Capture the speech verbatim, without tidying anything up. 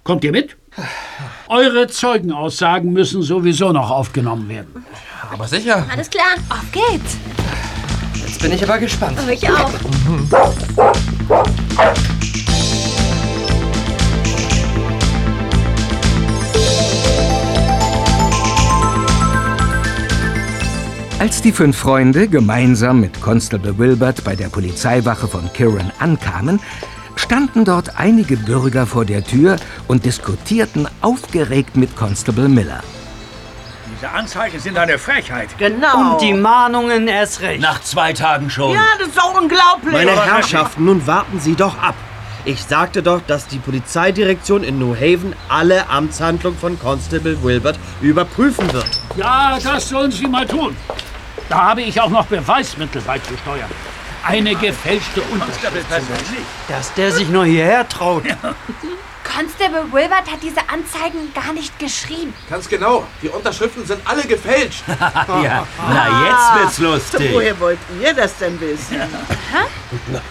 Kommt ihr mit? Eure Zeugenaussagen müssen sowieso noch aufgenommen werden. Aber sicher. Alles klar, auf geht's. Jetzt bin ich aber gespannt. Oh, ich auch. Als die fünf Freunde gemeinsam mit Constable Wilbert bei der Polizeiwache von Kirin ankamen, standen dort einige Bürger vor der Tür und diskutierten aufgeregt mit Constable Miller. Diese Anzeigen sind eine Frechheit. Genau. Und die Mahnungen erst recht. Nach zwei Tagen schon. Ja, das ist doch unglaublich. Meine Herrschaften, nun warten Sie doch ab. Ich sagte doch, dass die Polizeidirektion in New Haven alle Amtshandlungen von Constable Wilbert überprüfen wird. Ja, das sollen sie mal tun. Da habe ich auch noch Beweismittel beizusteuern. Eine gefälschte Unterschrift. Dass der sich nur hierher traut. Constable Wilbert hat diese Anzeigen gar nicht geschrieben. Ganz genau. Die Unterschriften sind alle gefälscht. Ja, na jetzt wird's lustig. Woher wollt ihr das denn wissen?